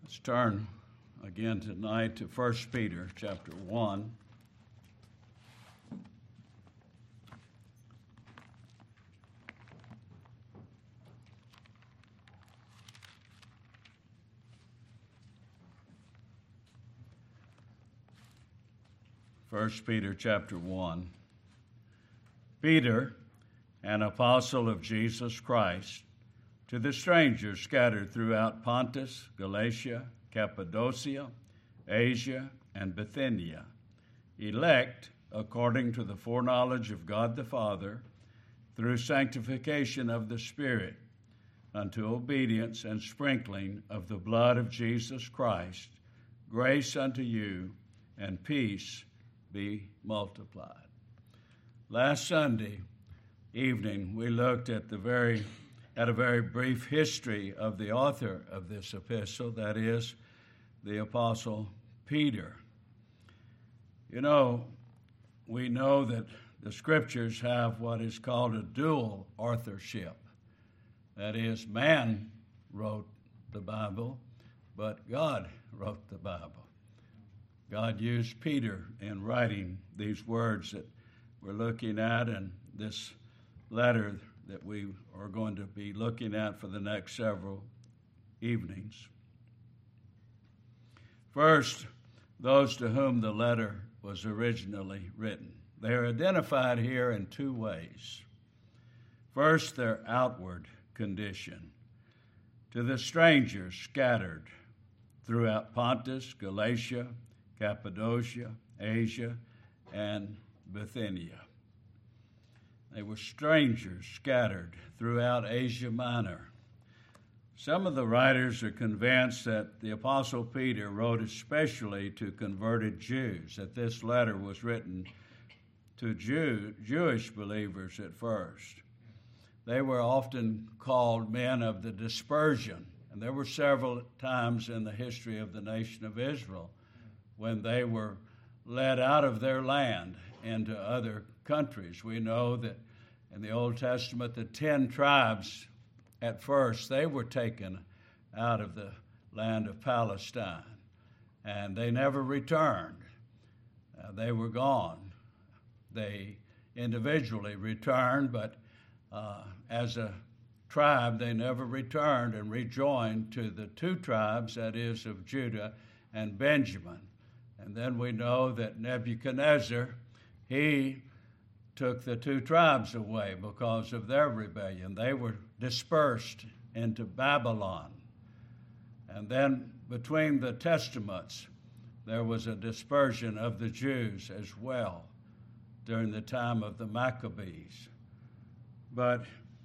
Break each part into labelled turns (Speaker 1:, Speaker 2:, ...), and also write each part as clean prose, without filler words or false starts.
Speaker 1: Let's turn again tonight to 1 Peter chapter 1. First Peter chapter 1. Peter, an apostle of Jesus Christ, to the strangers scattered throughout Pontus, Galatia, Cappadocia, Asia, and Bithynia, elect according to the foreknowledge of God the Father, through sanctification of the Spirit, unto obedience and sprinkling of the blood of Jesus Christ, grace unto you and peace be multiplied. Last Sunday evening, we looked at a very brief history of the author of this epistle, that is, the Apostle Peter. You know, we know that the Scriptures have what is called a dual authorship. That is, man wrote the Bible, but God wrote the Bible. God used Peter in writing these words that we're looking at in this letter that we are going to be looking at for the next several evenings. First, those to whom the letter was originally written. They are identified here in two ways. First, their outward condition. To the strangers scattered throughout Pontus, Galatia, Cappadocia, Asia, and Bithynia. They were strangers scattered throughout Asia Minor. Some of the writers are convinced that the Apostle Peter wrote especially to converted Jews, that this letter was written to Jewish believers at first. They were often called men of the dispersion, and there were several times in the history of the nation of Israel when they were led out of their land into other countries. We know that in the Old Testament, the 10 tribes, at first, they were taken out of the land of Palestine, and they never returned. They were gone. They individually returned, but as a tribe, they never returned and rejoined to the two tribes, that is, of Judah and Benjamin. And then we know that Nebuchadnezzar, he took the two tribes away because of their rebellion. They were dispersed into Babylon. And then between the testaments, there was a dispersion of the Jews as well during the time of the Maccabees. But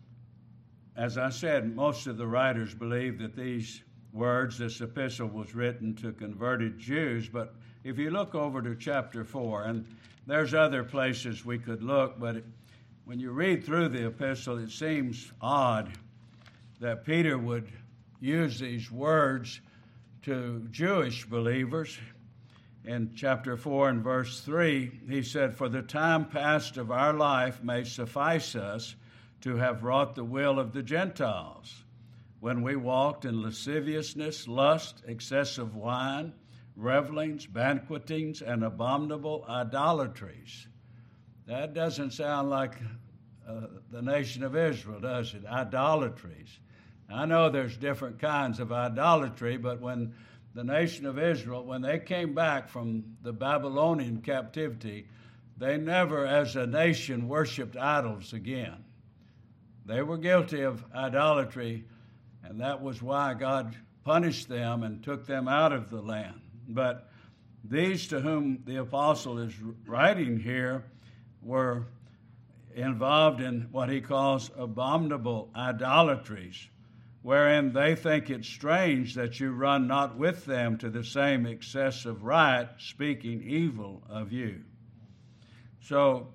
Speaker 1: as I said, most of the writers believe that these words, this epistle, was written to converted Jews. But if you look over to chapter 4, and there's other places we could look, but when you read through the epistle, it seems odd that Peter would use these words to Jewish believers. In chapter 4 and verse 3, he said, "For the time past of our life may suffice us to have wrought the will of the Gentiles, when we walked in lasciviousness, lust, excessive wine, revelings, banquetings, and abominable idolatries." That doesn't sound like the nation of Israel, does it? Idolatries. I know there's different kinds of idolatry, but when the nation of Israel, when they came back from the Babylonian captivity, they never as a nation worshiped idols again. They were guilty of idolatry, and that was why God punished them and took them out of the land. But these to whom the apostle is writing here were involved in what he calls abominable idolatries, wherein they think it strange that you run not with them to the same excess of rite, speaking evil of you. So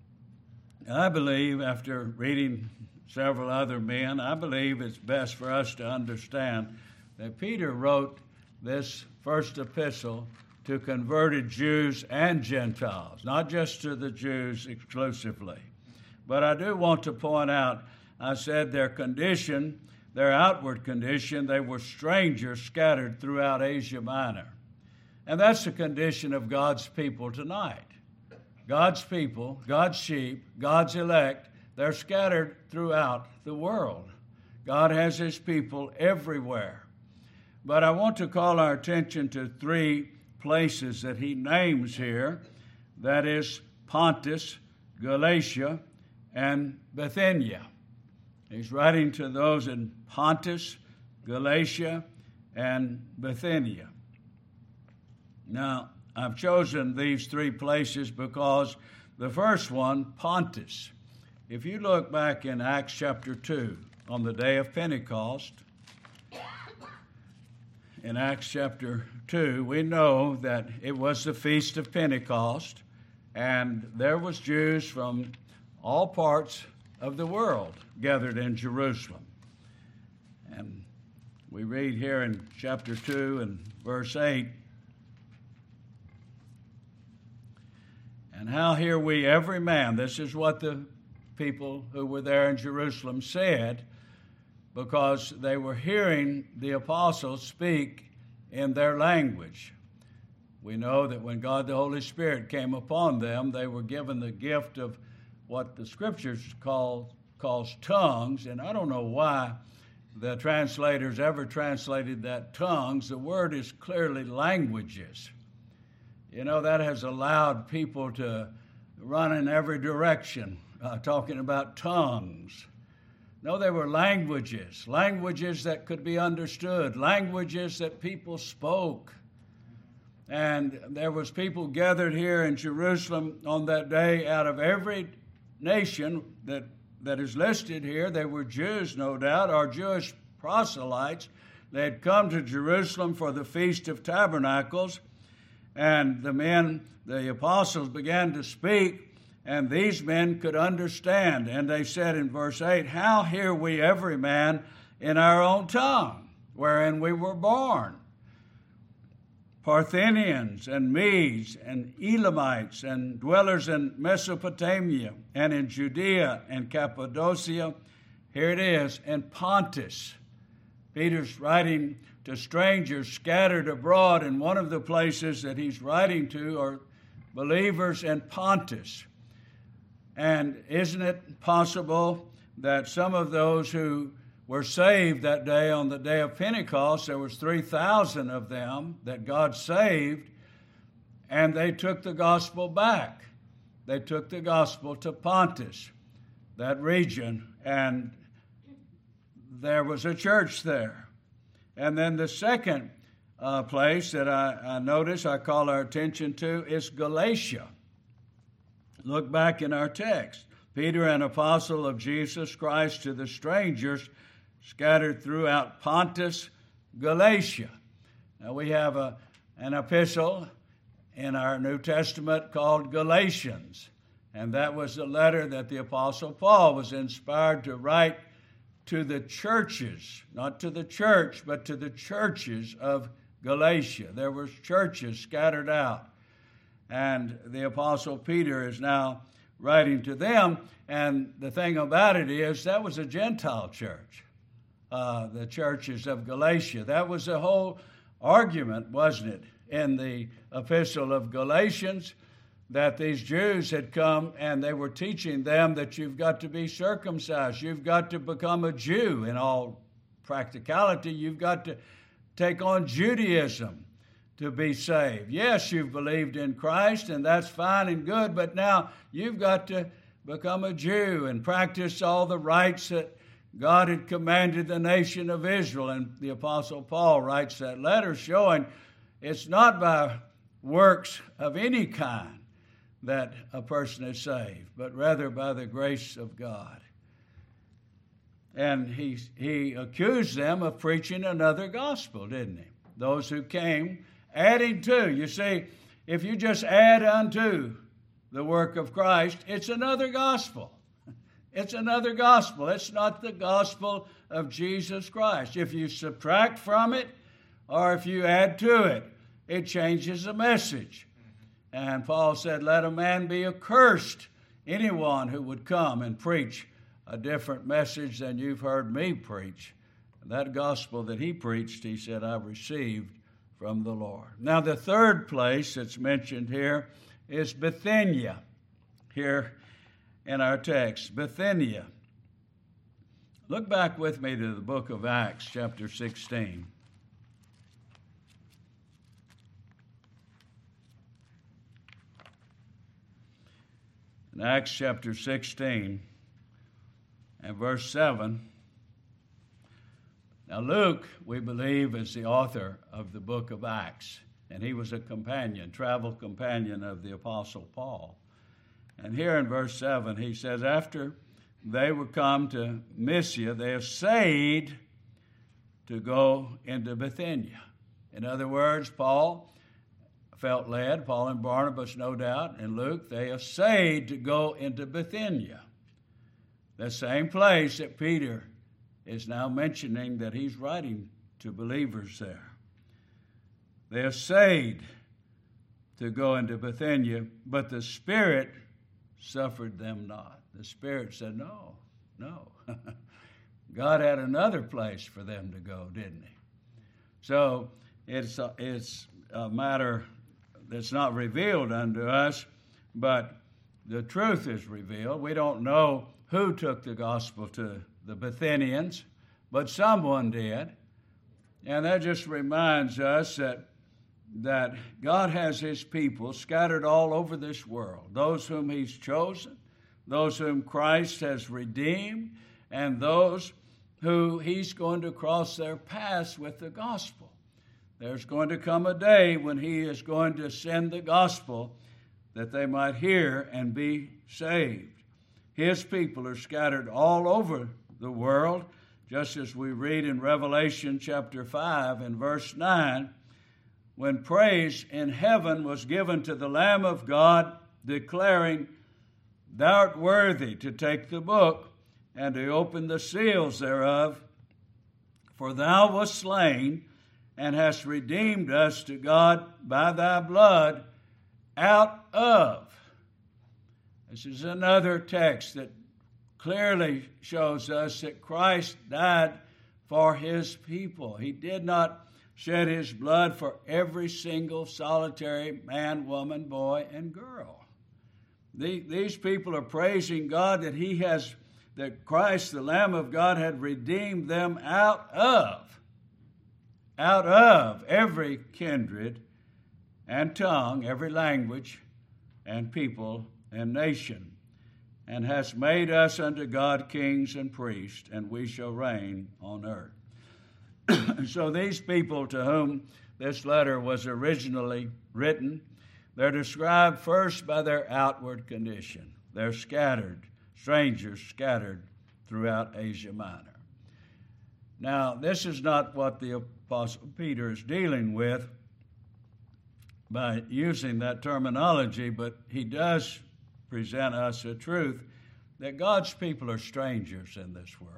Speaker 1: I believe, after reading several other men, I believe it's best for us to understand that Peter wrote this first epistle to converted Jews and Gentiles, not just to the Jews exclusively. But I do want to point out, I said their condition their outward condition, they were strangers scattered throughout Asia Minor. And that's the condition of God's people tonight. God's people, God's sheep, God's elect, they're scattered throughout the world. God has his people everywhere. But I want to call our attention to three places that he names here. That is Pontus, Galatia, and Bithynia. He's writing to those in Pontus, Galatia, and Bithynia. Now, I've chosen these three places because the first one, Pontus. If you look back in Acts chapter 2, on the day of Pentecost, in Acts chapter 2, we know that it was the Feast of Pentecost, and there was Jews from all parts of the world gathered in Jerusalem. And we read here in chapter 2 and verse 8, "And how hear we every man," this is what the people who were there in Jerusalem said, because they were hearing the apostles speak in their language. We know that when God the Holy Spirit came upon them, they were given the gift of what the Scriptures calls tongues, and I don't know why the translators ever translated that tongues. The word is clearly languages. You know, that has allowed people to run in every direction, talking about tongues. No, they were languages that could be understood, languages that people spoke. And there was people gathered here in Jerusalem on that day out of every nation that is listed here. They were Jews, no doubt, or Jewish proselytes. They had come to Jerusalem for the Feast of Tabernacles, and the apostles began to speak, and these men could understand. And they said in verse 8, "How hear we every man in our own tongue, wherein we were born? Parthians and Medes and Elamites and dwellers in Mesopotamia and in Judea and Cappadocia," here it is, "and Pontus." Peter's writing to strangers scattered abroad, and one of the places that he's writing to are believers in Pontus. And isn't it possible that some of those who were saved that day, on the day of Pentecost, there was 3,000 of them that God saved, and they took the gospel back. They took the gospel to Pontus, that region, and there was a church there. And then the second place that I notice, I call our attention to, is Galatia. Look back in our text. "Peter, an apostle of Jesus Christ, to the strangers scattered throughout Pontus, Galatia." Now we have an epistle in our New Testament called Galatians, and that was the letter that the Apostle Paul was inspired to write to the churches, not to the church, but to the churches of Galatia. There were churches scattered out, and the Apostle Peter is now writing to them. And the thing about it is, that was a Gentile church, the churches of Galatia. That was the whole argument, wasn't it, in the epistle of Galatians, that these Jews had come and they were teaching them that you've got to be circumcised. You've got to become a Jew in all practicality. You've got to take on Judaism to be saved. Yes, you've believed in Christ, and that's fine and good, but now you've got to become a Jew and practice all the rites that God had commanded the nation of Israel. And the Apostle Paul writes that letter showing it's not by works of any kind that a person is saved, but rather by the grace of God. And he accused them of preaching another gospel, didn't he? Those who came adding to. You see, if you just add unto the work of Christ, it's another gospel. It's another gospel. It's not the gospel of Jesus Christ. If you subtract from it or if you add to it, it changes the message. And Paul said, "Let a man be accursed, anyone who would come and preach a different message than you've heard me preach." That gospel that he preached, he said, I received from the Lord. Now, the third place that's mentioned here is Bithynia, here in our text. Bithynia. Look back with me to the book of Acts, chapter 16. In Acts chapter 16 and verse 7. Now, Luke, we believe, is the author of the book of Acts, and he was a companion, travel companion of the Apostle Paul. And here in verse 7, he says, after they were come to Mysia, they essayed to go into Bithynia. In other words, Paul felt led, Paul and Barnabas, no doubt, and Luke, they essayed to go into Bithynia, the same place that Peter is now mentioning that he's writing to believers there. They essayed to go into Bithynia, but the Spirit suffered them not. The Spirit said, no. God had another place for them to go, didn't he? So it's a matter that's not revealed unto us, but the truth is revealed. We don't know who took the gospel to the Bithynians, but someone did. And that just reminds us that God has his people scattered all over this world, those whom he's chosen, those whom Christ has redeemed, and those who he's going to cross their paths with the gospel. There's going to come a day when he is going to send the gospel that they might hear and be saved. His people are scattered all over the world, just as we read in Revelation chapter 5 and verse 9, when praise in heaven was given to the Lamb of God, declaring, Thou art worthy to take the book and to open the seals thereof, for thou wast slain and hast redeemed us to God by thy blood out of. This is another text that clearly shows us that Christ died for his people. He did not shed his blood for every single solitary man, woman, boy, and girl. These people are praising God that Christ, the Lamb of God, had redeemed them out of every kindred and tongue, every language and people and nation, and has made us unto God kings and priests, and we shall reign on earth. So these people to whom this letter was originally written, they're described first by their outward condition. They're scattered, strangers scattered throughout Asia Minor. Now, this is not what the Apostle Peter is dealing with by using that terminology, but he does present us a truth that God's people are strangers in this world.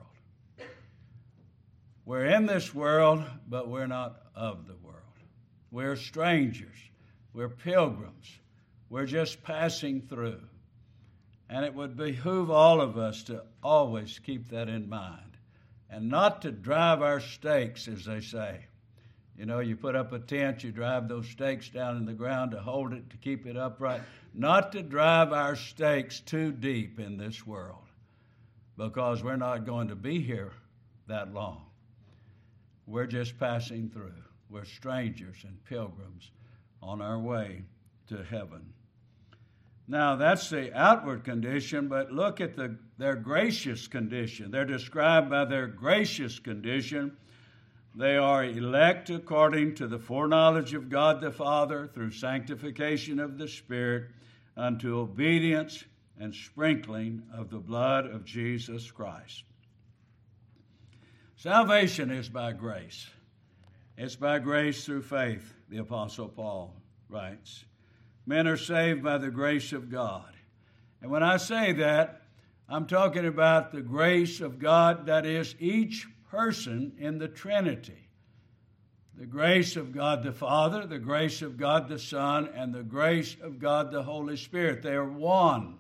Speaker 1: We're in this world, but we're not of the world. We're strangers. We're pilgrims. We're just passing through. And it would behoove all of us to always keep that in mind and not to drive our stakes, as they say. You know, you put up a tent, you drive those stakes down in the ground to hold it, to keep it upright. Not to drive our stakes too deep in this world, because we're not going to be here that long. We're just passing through. We're strangers and pilgrims on our way to heaven. Now, that's the outward condition, but look at their gracious condition. They're described by their gracious condition. They are elect according to the foreknowledge of God the Father through sanctification of the Spirit unto obedience and sprinkling of the blood of Jesus Christ. Salvation is by grace. It's by grace through faith, the Apostle Paul writes. Men are saved by the grace of God. And when I say that, I'm talking about the grace of God that is each person in the Trinity. The grace of God the Father, the grace of God the Son, and the grace of God the Holy Spirit. They are one.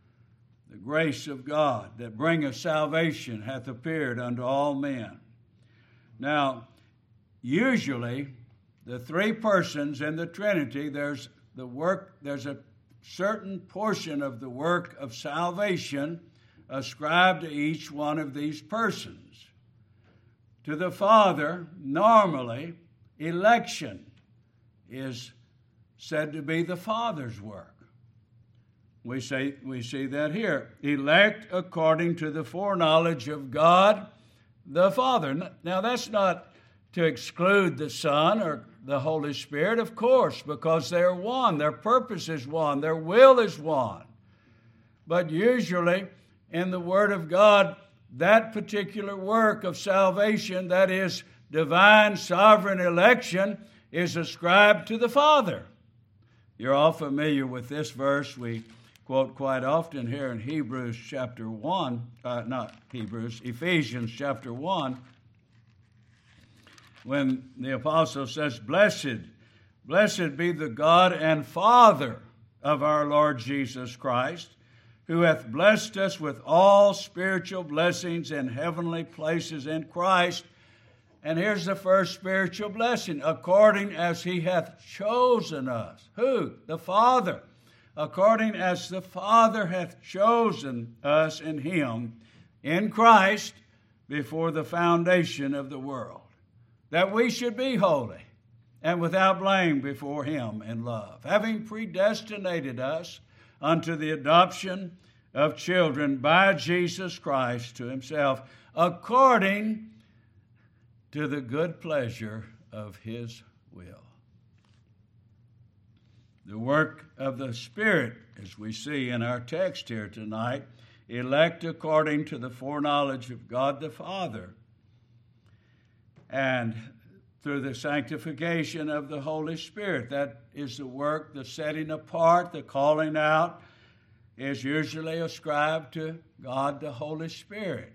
Speaker 1: The grace of God that bringeth salvation hath appeared unto all men. Now, usually, the three persons in the Trinity, there's a certain portion of the work of salvation ascribed to each one of these persons. To the Father, normally, election is said to be the Father's work. We see that here. Elect according to the foreknowledge of God the Father. Now, that's not to exclude the Son or the Holy Spirit, of course, because they're one. Their purpose is one. Their will is one. But usually, in the Word of God, that particular work of salvation, that is divine sovereign election, is ascribed to the Father. You're all familiar with this verse. We quote quite often here in Ephesians chapter 1, when the apostle says, Blessed be the God and Father of our Lord Jesus Christ, who hath blessed us with all spiritual blessings in heavenly places in Christ. And here's the first spiritual blessing, according as he hath chosen us. Who? The Father. According as the Father hath chosen us in him, in Christ, before the foundation of the world, that we should be holy and without blame before him in love, having predestinated us unto the adoption of children by Jesus Christ to himself, according to the good pleasure of his will. The work of the Spirit, as we see in our text here tonight, elect according to the foreknowledge of God the Father, and through the sanctification of the Holy Spirit. That is the work, the setting apart, the calling out, is usually ascribed to God the Holy Spirit.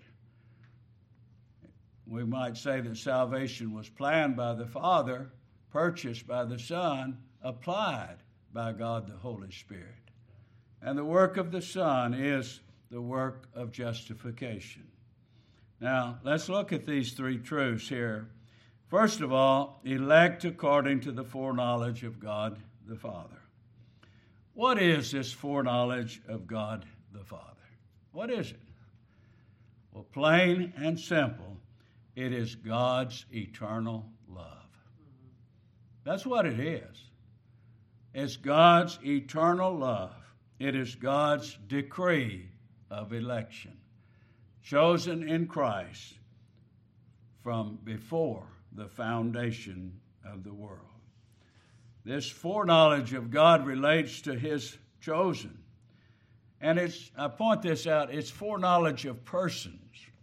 Speaker 1: We might say that salvation was planned by the Father, purchased by the Son, applied by God the Holy Spirit. And the work of the Son is the work of justification. Now, let's look at these three truths here. First of all, elect according to the foreknowledge of God the Father. What is this foreknowledge of God the Father? What is it? Well, plain and simple, it is God's eternal love. That's what it is. It's God's eternal love. It is God's decree of election, chosen in Christ from before the foundation of the world. This foreknowledge of God relates to his chosen. And I point this out, it's foreknowledge of persons.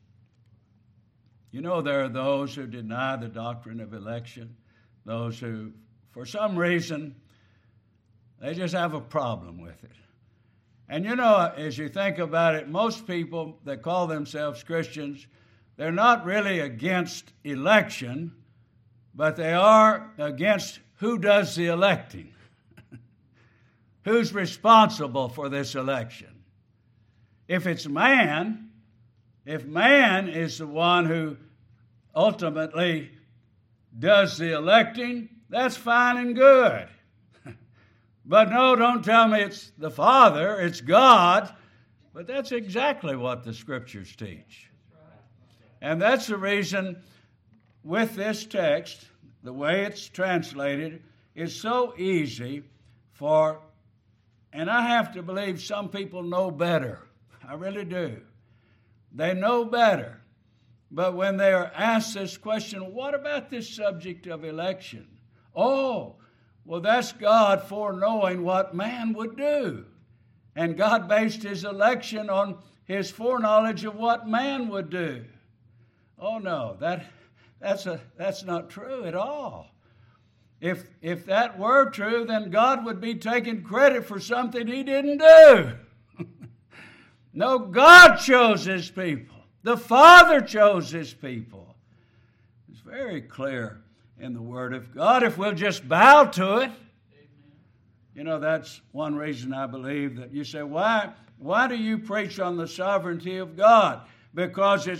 Speaker 1: You know, there are those who deny the doctrine of election, those who, for some reason, they just have a problem with it. And you know, as you think about it, most people that call themselves Christians, they're not really against election, but they are against who does the electing. Who's responsible for this election? If it's man, if man is the one who ultimately does the electing, that's fine and good. But no, don't tell me it's the Father, it's God. But that's exactly what the Scriptures teach. And that's the reason with this text, the way it's translated, is so easy for, and I have to believe some people know better. I really do. They know better. But when they are asked this question, what about this subject of election? Oh, well, that's God foreknowing what man would do. And God based his election on his foreknowledge of what man would do. Oh, no, that's not true at all. If that were true, then God would be taking credit for something he didn't do. No, God chose his people. The Father chose his people. It's very clear in the Word of God if we'll just bow to it. Amen. You know, that's one reason I believe that you say, why do you preach on the sovereignty of God? Because it's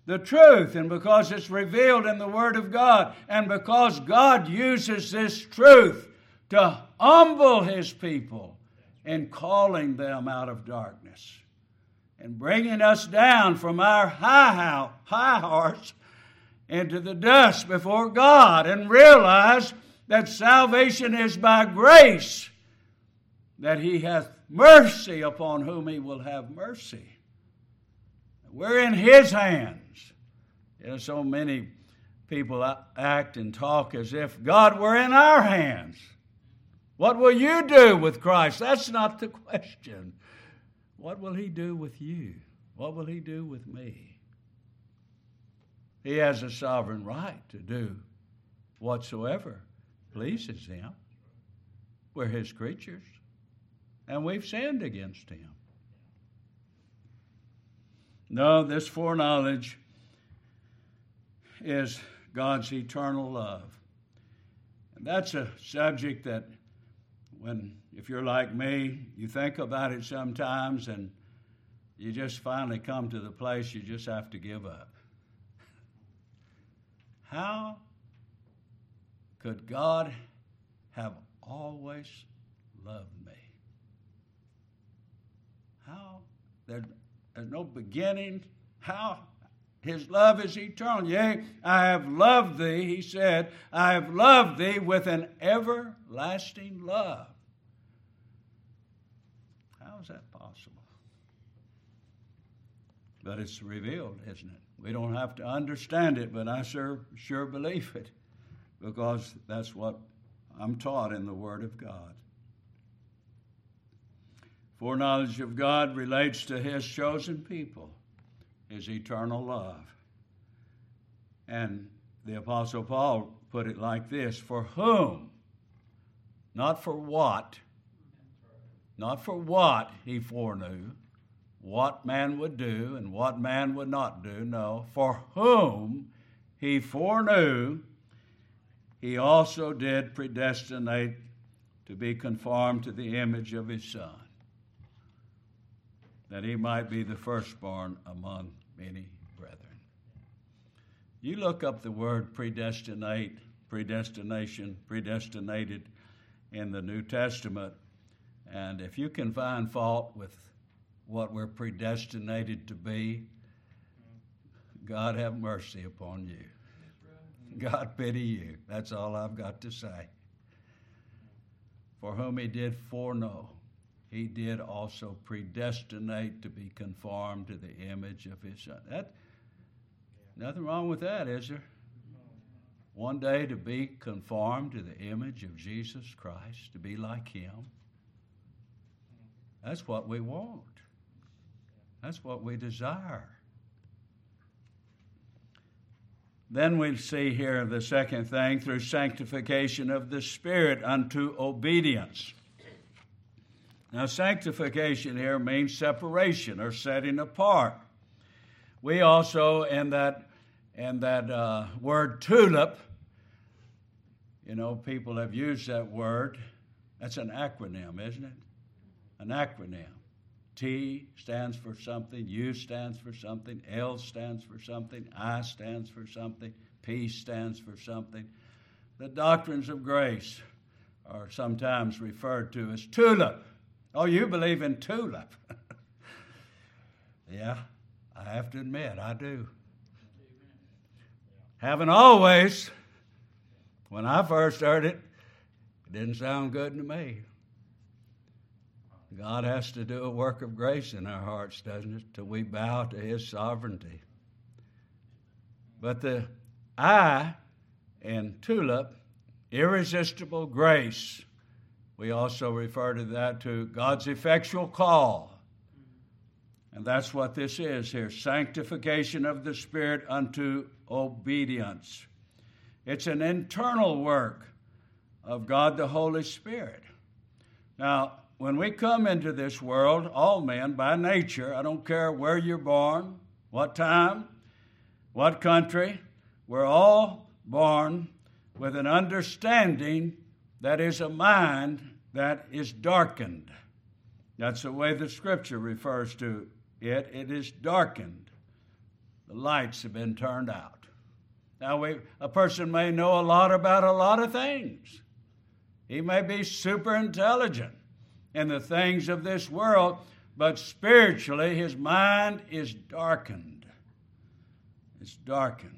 Speaker 1: the truth, and because it's revealed in the Word of God, and because God uses this truth to humble His people in calling them out of darkness and bringing us down from our high hearts into the dust before God, and realize that salvation is by grace, that He hath mercy upon whom He will have mercy. We're in His hands. You know, so many people act and talk as if God were in our hands. What will you do with Christ? That's not the question. What will He do with you? What will He do with me? He has a sovereign right to do whatsoever pleases Him. We're His creatures, and we've sinned against Him. No, this foreknowledge is God's eternal love. And that's a subject that if you're like me, you think about it sometimes and you just finally come to the place you just have to give up. How could God have always loved me? How? There's no beginning. How? His love is eternal. Yea, I have loved thee, He said, I have loved thee with an everlasting love. How is that possible? But it's revealed, isn't it? We don't have to understand it, but I sure believe it, because that's what I'm taught in the Word of God. Foreknowledge of God relates to His chosen people, His eternal love. And the Apostle Paul put it like this: for whom, not for what He foreknew, what man would do and what man would not do. No, for whom He foreknew, He also did predestinate to be conformed to the image of His Son, that He might be the firstborn among many brethren. You look up the word predestinate, predestination, predestinated in the New Testament, and if you can find fault with what we're predestinated to be, God have mercy upon you. God pity you. That's all I've got to say. For whom He did foreknow, He did also predestinate to be conformed to the image of His Son. Nothing wrong with that, is there? One day to be conformed to the image of Jesus Christ, to be like Him. That's what we want. That's what we desire. Then we see here the second thing, through sanctification of the Spirit unto obedience. Now, sanctification here means separation or setting apart. We also, in that word tulip, people have used that word. That's an acronym, isn't it? An acronym. T stands for something, U stands for something, L stands for something, I stands for something, P stands for something. The doctrines of grace are sometimes referred to as tulip. Oh, you believe in tulip? Yeah, I have to admit, I do. Haven't always. When I first heard it, it didn't sound good to me. God has to do a work of grace in our hearts, doesn't it, till we bow to His sovereignty. But the I in tulip, irresistible grace, we also refer to that to God's effectual call. And that's what this is here, sanctification of the Spirit unto obedience. It's an internal work of God the Holy Spirit. Now, when we come into this world, all men by nature, I don't care where you're born, what time, what country, we're all born with an understanding that is a mind that is darkened. That's the way the Scripture refers to it. It is darkened. The lights have been turned out. Now, a person may know a lot about a lot of things. He may be super intelligent in the things of this world, but spiritually his mind is darkened. It's darkened.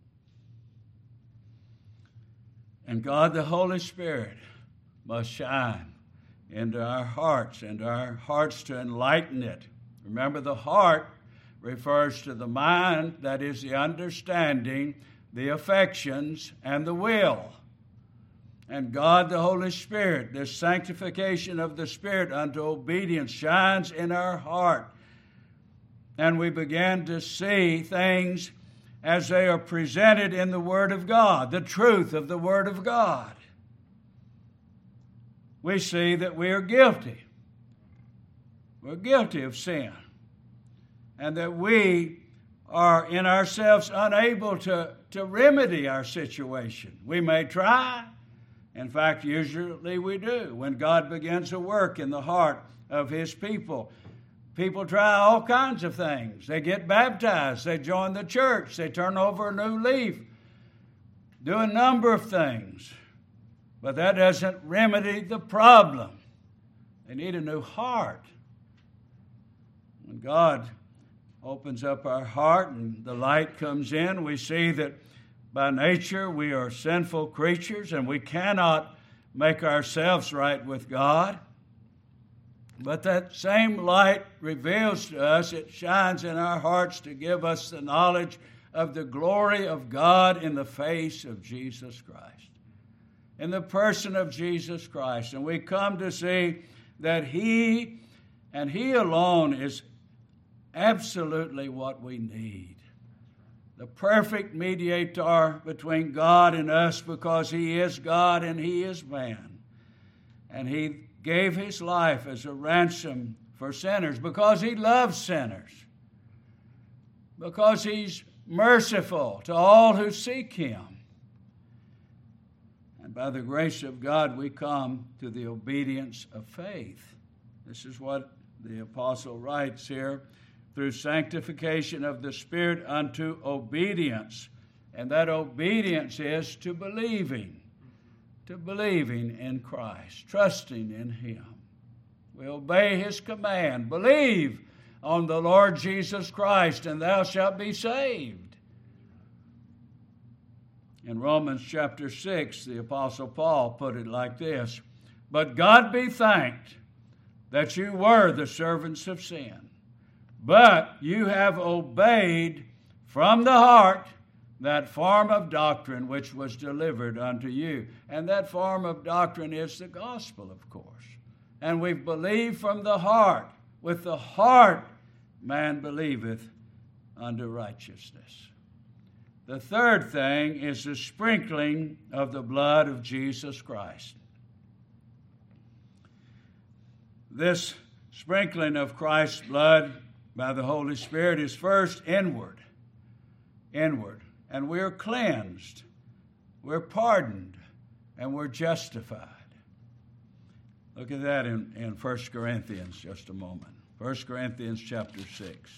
Speaker 1: And God the Holy Spirit must shine into our hearts to enlighten it. Remember, the heart refers to the mind, that is the understanding, the affections, and the will. And God the Holy Spirit, this sanctification of the Spirit unto obedience, shines in our heart. And we begin to see things as they are presented in the Word of God, the truth of the Word of God. We see that we are guilty. We're guilty of sin. And that we are in ourselves unable to remedy our situation. We may try. In fact, usually we do. When God begins to work in the heart of His people, people try all kinds of things. They get baptized. They join the church. They turn over a new leaf. Do a number of things. But that doesn't remedy the problem. They need a new heart. When God opens up our heart and the light comes in, we see that by nature we are sinful creatures and we cannot make ourselves right with God. But that same light reveals to us, it shines in our hearts to give us the knowledge of the glory of God in the face of Jesus Christ, in the person of Jesus Christ. And we come to see that He and He alone is absolutely what we need. The perfect mediator between God and us, because He is God and He is man. And He gave His life as a ransom for sinners because He loves sinners, because He's merciful to all who seek Him. And by the grace of God, we come to the obedience of faith. This is what the apostle writes here: through sanctification of the Spirit unto obedience. And that obedience is to believing in Christ, trusting in Him. We obey His command: believe on the Lord Jesus Christ, and thou shalt be saved. In Romans chapter 6, the apostle Paul put it like this: but God be thanked that you were the servants of sin, but you have obeyed from the heart that form of doctrine which was delivered unto you. And that form of doctrine is the gospel, of course. And we've believed from the heart. With the heart man believeth unto righteousness. The third thing is the sprinkling of the blood of Jesus Christ. This sprinkling of Christ's blood by the Holy Spirit is first inward. And we're cleansed, we're pardoned, and we're justified. Look at that in 1 Corinthians, just a moment. 1 Corinthians chapter 6.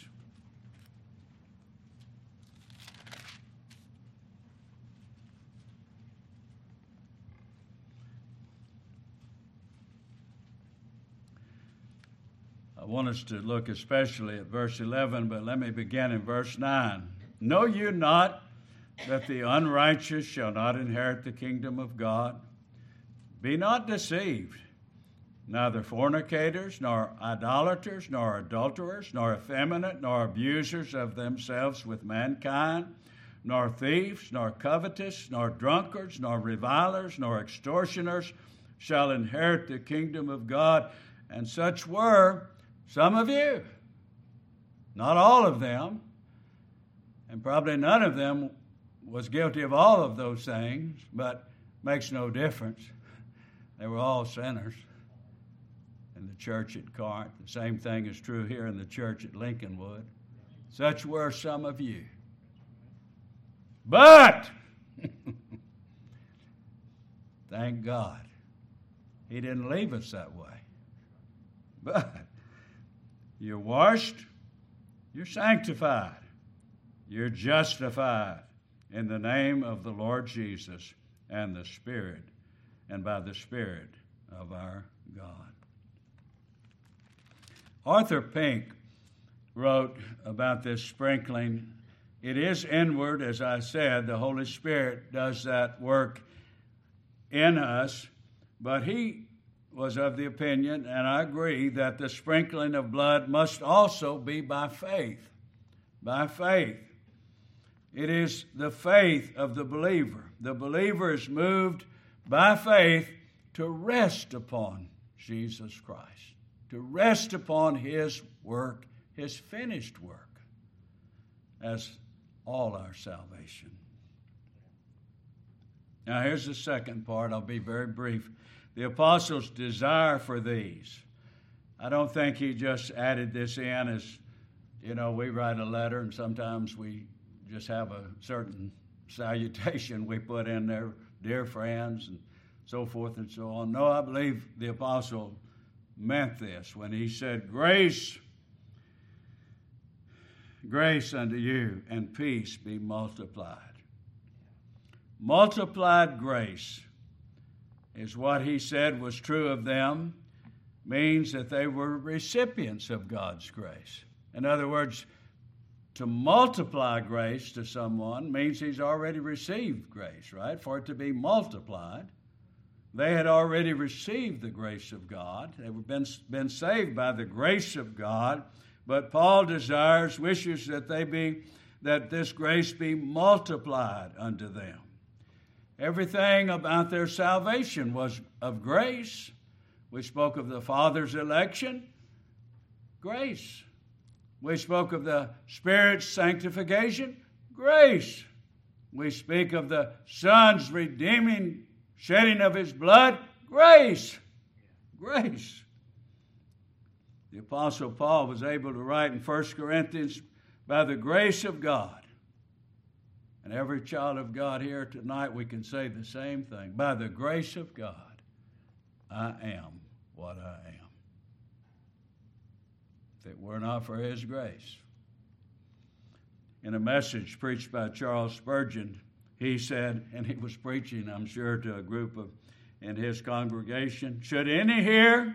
Speaker 1: I want us to look especially at verse 11, but let me begin in verse 9. Know you not that the unrighteous shall not inherit the kingdom of God? Be not deceived. Neither fornicators, nor idolaters, nor adulterers, nor effeminate, nor abusers of themselves with mankind, nor thieves, nor covetous, nor drunkards, nor revilers, nor extortioners shall inherit the kingdom of God. And such were some of you. Not all of them, and probably none of them was guilty of all of those things, but makes no difference. They were all sinners in the church at Corinth. The same thing is true here in the church at Lincolnwood. Such were some of you. But, thank God, He didn't leave us that way. But you're washed, you're sanctified, You're justified in the name of the Lord Jesus and the Spirit, and by the Spirit of our God. Arthur Pink wrote about this sprinkling. It is inward, as I said. The Holy Spirit does that work in us, but he was of the opinion, and I agree, that the sprinkling of blood must also be by faith. By faith. It is the faith of the believer. The believer is moved by faith to rest upon Jesus Christ, to rest upon his work, his finished work, as all our salvation. Now here's the second part. I'll be very brief. The apostles' desire for these. I don't think he just added this in as, we write a letter and sometimes we just have a certain salutation we put in there, dear friends, and so forth and so on. No, I believe the apostle meant this when he said, grace unto you and peace be multiplied. Multiplied grace is what he said was true of them, means that they were recipients of God's grace. In other words, to multiply grace to someone means he's already received grace, right? For it to be multiplied, they had already received the grace of God. They were been saved by the grace of God, but Paul wishes that this grace be multiplied unto them. Everything about their salvation was of grace. We spoke of the Father's election, grace. We spoke of the Spirit's sanctification, grace. We speak of the Son's redeeming shedding of his blood, grace. Grace. The Apostle Paul was able to write in 1 Corinthians, by the grace of God. And every child of God here tonight, we can say the same thing. By the grace of God, I am what I am. If it were not for his grace. In a message preached by Charles Spurgeon, he said, and he was preaching, I'm sure, to a group in his congregation, should any here,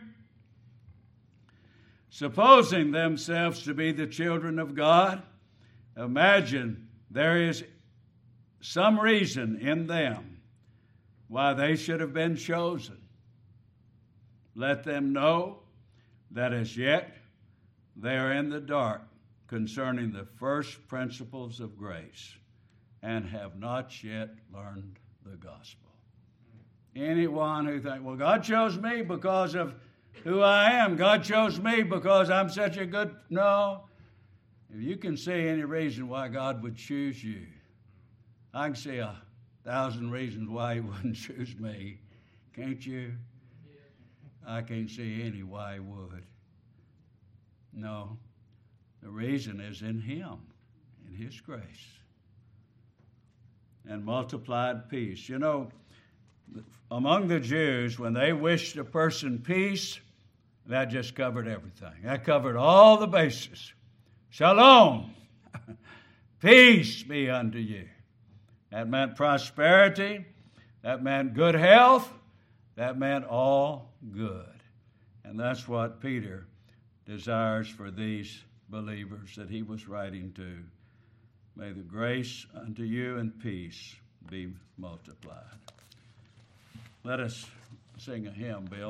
Speaker 1: supposing themselves to be the children of God, imagine there is some reason in them why they should have been chosen. Let them know that as yet they are in the dark concerning the first principles of grace and have not yet learned the gospel. Anyone who thinks, well, God chose me because of who I am. God chose me because I'm such a good... No. If you can see any reason why God would choose you, I can see 1,000 reasons why he wouldn't choose me. Can't you? I can't see any why he would. No. The reason is in him, in his grace. And multiplied peace. Among the Jews, when they wished a person peace, that just covered everything. That covered all the bases. Shalom. Peace be unto you. That meant prosperity. That meant good health. That meant all good. And that's what Peter desires for these believers that he was writing to. May the grace unto you and peace be multiplied. Let us sing a hymn, Bill.